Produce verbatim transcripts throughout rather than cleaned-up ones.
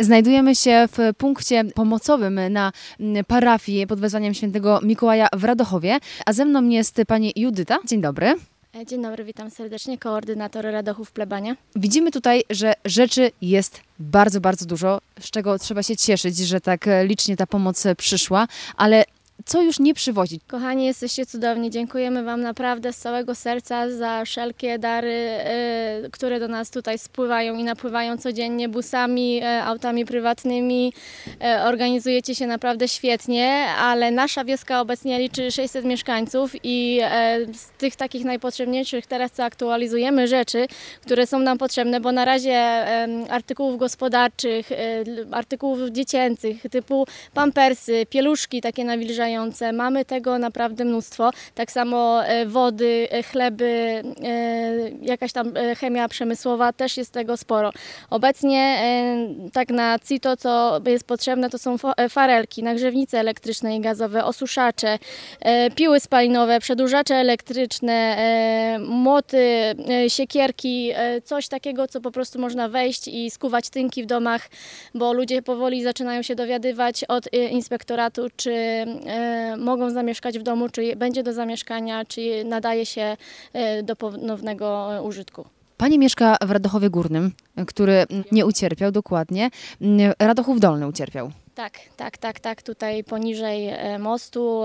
Znajdujemy się w punkcie pomocowym na parafii pod wezwaniem świętego Mikołaja w Radochowie, a ze mną jest pani Judyta. Dzień dobry. Dzień dobry, witam serdecznie, koordynator Radochów Plebania. Widzimy tutaj, że rzeczy jest bardzo, bardzo dużo, z czego trzeba się cieszyć, że tak licznie ta pomoc przyszła, ale co już nie przywozić? Kochani, jesteście cudowni. Dziękujemy Wam naprawdę z całego serca za wszelkie dary, y, które do nas tutaj spływają i napływają codziennie busami, y, autami prywatnymi. Y, organizujecie się naprawdę świetnie, ale nasza wioska obecnie liczy sześćset mieszkańców i y, z tych takich najpotrzebniejszych teraz co aktualizujemy rzeczy, które są nam potrzebne, bo na razie y, artykułów gospodarczych, y, artykułów dziecięcych typu pampersy, pieluszki takie nawilżające, mamy tego naprawdę mnóstwo. Tak samo wody, chleby, jakaś tam chemia przemysłowa, też jest tego sporo. Obecnie tak na CITO, co jest potrzebne, to są farelki, nagrzewnice elektryczne i gazowe, osuszacze, piły spalinowe, przedłużacze elektryczne, młoty, siekierki, coś takiego, co po prostu można wejść i skuwać tynki w domach, bo ludzie powoli zaczynają się dowiadywać od inspektoratu, czy mogą zamieszkać w domu, czy będzie do zamieszkania, czy nadaje się do ponownego użytku. Pani mieszka w Radochowie Górnym, który nie ucierpiał dokładnie. Radochów Dolny ucierpiał. Tak, tak, tak, tak. Tutaj poniżej mostu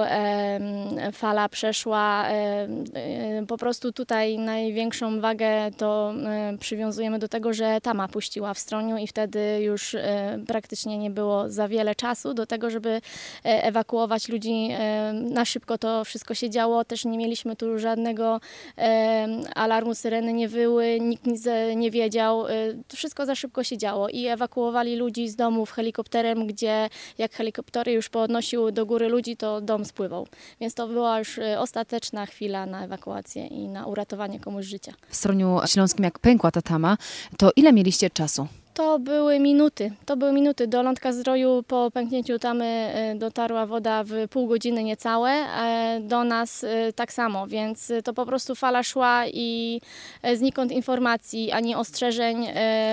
e, fala przeszła. E, e, po prostu tutaj największą wagę to e, przywiązujemy do tego, że tama puściła w Stroniu i wtedy już e, praktycznie nie było za wiele czasu do tego, żeby e, ewakuować ludzi. E, na szybko to wszystko się działo. Też nie mieliśmy tu żadnego e, alarmu, syreny nie wyły, nikt nic nie wiedział. E, to wszystko za szybko się działo i ewakuowali ludzi z domów helikopterem, gdzie jak helikoptery już podnosiły do góry ludzi, to dom spływał. Więc to była już ostateczna chwila na ewakuację i na uratowanie komuś życia. W Stroniu Śląskim, jak pękła ta tama, to ile mieliście czasu? To były minuty. To były minuty. Do Lądka Zdroju po pęknięciu tamy dotarła woda w pół godziny niecałe. Do nas tak samo, więc to po prostu fala szła i znikąd informacji, ani ostrzeżeń.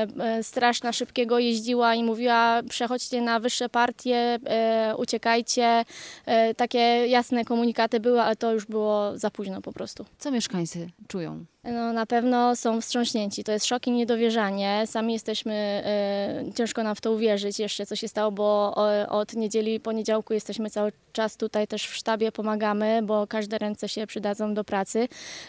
Straż na szybkiego jeździła i mówiła: przechodźcie na wyższe partie, uciekajcie. Takie jasne komunikaty były, ale to już było za późno po prostu. Co mieszkańcy czują? No, na pewno są wstrząśnięci. To jest szok i niedowierzanie. Sami jesteśmy, e, ciężko nam w to uwierzyć jeszcze, co się stało, bo o, od niedzieli, poniedziałku jesteśmy cały czas tutaj też w sztabie, pomagamy, bo każde ręce się przydadzą do pracy.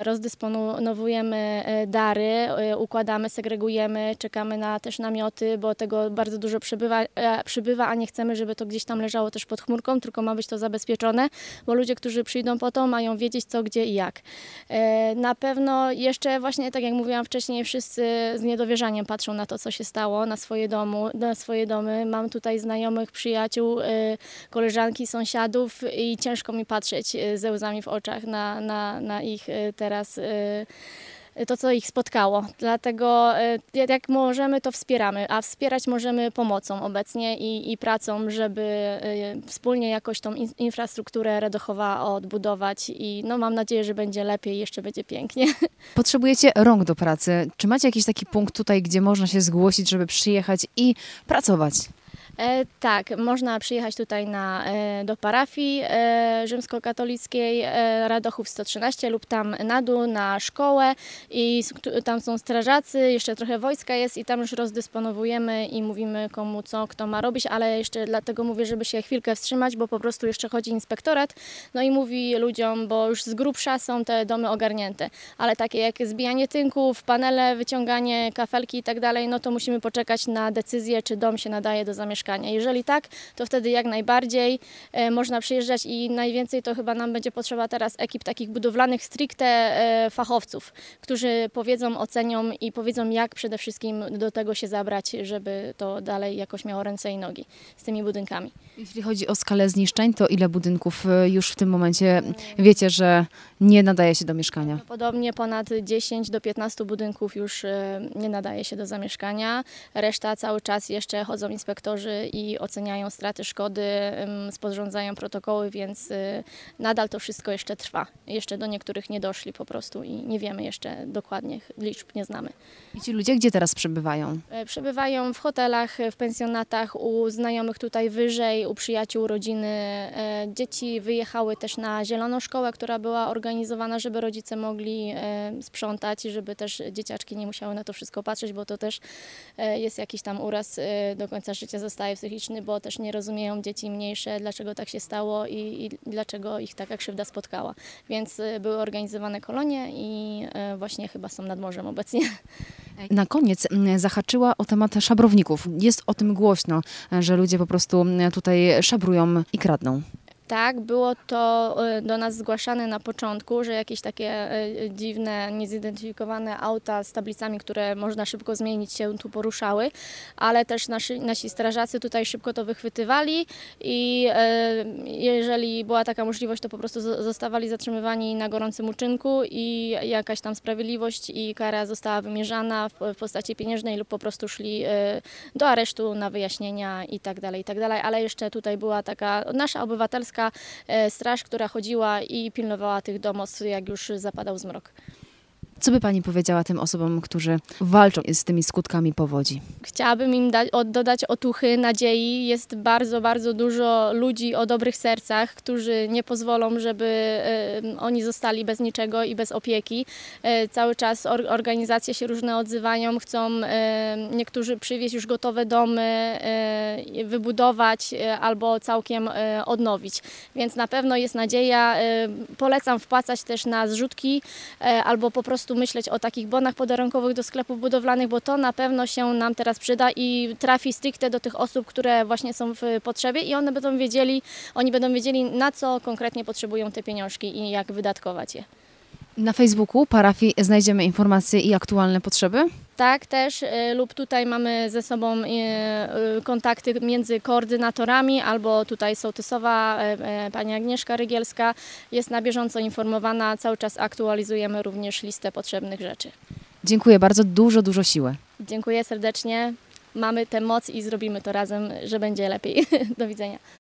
Rozdysponowujemy dary, e, układamy, segregujemy, czekamy na też namioty, bo tego bardzo dużo przybywa, e, przybywa, a nie chcemy, żeby to gdzieś tam leżało też pod chmurką, tylko ma być to zabezpieczone, bo ludzie, którzy przyjdą po to, mają wiedzieć co, gdzie i jak. E, na pewno jeszcze właśnie, tak jak mówiłam wcześniej, wszyscy z niedowierzaniem patrzą na to, co się stało, na swoje, domu, na swoje domy. Mam tutaj znajomych, przyjaciół, koleżanki, sąsiadów i ciężko mi patrzeć ze łzami w oczach na, na, na ich teraz to, co ich spotkało. Dlatego jak możemy, to wspieramy, a wspierać możemy pomocą obecnie i, i pracą, żeby wspólnie jakoś tą infrastrukturę Radochowa odbudować i no, mam nadzieję, że będzie lepiej i jeszcze będzie pięknie. Potrzebujecie rąk do pracy. Czy macie jakiś taki punkt tutaj, gdzie można się zgłosić, żeby przyjechać i pracować? E, tak, można przyjechać tutaj na, e, do parafii e, rzymskokatolickiej e, Radochów sto trzynaście lub tam na dół, na szkołę i tam są strażacy, jeszcze trochę wojska jest i tam już rozdysponowujemy i mówimy komu co, kto ma robić, ale jeszcze dlatego mówię, żeby się chwilkę wstrzymać, bo po prostu jeszcze chodzi inspektorat, no i mówi ludziom, bo już z grubsza są te domy ogarnięte, ale takie jak zbijanie tynków, panele, wyciąganie kafelki i tak dalej, no to musimy poczekać na decyzję, czy dom się nadaje do zamieszkania. Jeżeli tak, to wtedy jak najbardziej e, można przyjeżdżać i najwięcej to chyba nam będzie potrzeba teraz ekip takich budowlanych stricte e, fachowców, którzy powiedzą, ocenią i powiedzą, jak przede wszystkim do tego się zabrać, żeby to dalej jakoś miało ręce i nogi z tymi budynkami. Jeśli chodzi o skalę zniszczeń, to ile budynków już w tym momencie wiecie, że nie nadaje się do mieszkania? Podobnie ponad dziesięć do piętnastu budynków już nie nadaje się do zamieszkania. Reszta cały czas jeszcze chodzą inspektorzy inwestorzy i oceniają straty, szkody, sporządzają protokoły, więc nadal to wszystko jeszcze trwa. Jeszcze do niektórych nie doszli po prostu i nie wiemy jeszcze dokładnie, liczb nie znamy. I ci ludzie gdzie teraz przebywają? Przebywają w hotelach, w pensjonatach, u znajomych tutaj wyżej, u przyjaciół, rodziny. Dzieci wyjechały też na zieloną szkołę, która była organizowana, żeby rodzice mogli sprzątać, żeby też dzieciaczki nie musiały na to wszystko patrzeć, bo to też jest jakiś tam uraz do końca życia zostaje psychiczny, bo też nie rozumieją dzieci mniejsze, dlaczego tak się stało i, i dlaczego ich taka krzywda spotkała. Więc były organizowane kolonie i właśnie chyba są nad morzem obecnie. Na koniec zahaczyła o temat szabrowników. Jest o tym głośno, że ludzie po prostu tutaj szabrują i kradną. Tak, było to do nas zgłaszane na początku, że jakieś takie dziwne, niezidentyfikowane auta z tablicami, które można szybko zmienić, się tu poruszały, ale też nasi, nasi strażacy tutaj szybko to wychwytywali i jeżeli była taka możliwość, to po prostu zostawali zatrzymywani na gorącym uczynku i jakaś tam sprawiedliwość i kara została wymierzana w postaci pieniężnej lub po prostu szli do aresztu na wyjaśnienia i tak dalej, i tak dalej, ale jeszcze tutaj była taka nasza obywatelska straż, która chodziła i pilnowała tych domostw, jak już zapadał zmrok. Co by Pani powiedziała tym osobom, którzy walczą z tymi skutkami powodzi? Chciałabym im dać, dodać otuchy, nadziei. Jest bardzo, bardzo dużo ludzi o dobrych sercach, którzy nie pozwolą, żeby e, oni zostali bez niczego i bez opieki. E, cały czas or, organizacje się różne odzywają, chcą e, niektórzy przywieźć już gotowe domy, e, wybudować e, albo całkiem e, odnowić. Więc na pewno jest nadzieja. E, polecam wpłacać też na zrzutki e, albo po prostu myśleć o takich bonach podarunkowych do sklepów budowlanych, bo to na pewno się nam teraz przyda i trafi stricte do tych osób, które właśnie są w potrzebie i one będą wiedzieli, oni będą wiedzieli, na co konkretnie potrzebują te pieniążki i jak wydatkować je. Na Facebooku parafii znajdziemy informacje i aktualne potrzeby? Tak, też y, lub tutaj mamy ze sobą y, y, kontakty między koordynatorami, albo tutaj sołtysowa, y, y, pani Agnieszka Rygielska jest na bieżąco informowana, cały czas aktualizujemy również listę potrzebnych rzeczy. Dziękuję bardzo, dużo, dużo siły. Dziękuję serdecznie, mamy tę moc i zrobimy to razem, że będzie lepiej. Do widzenia.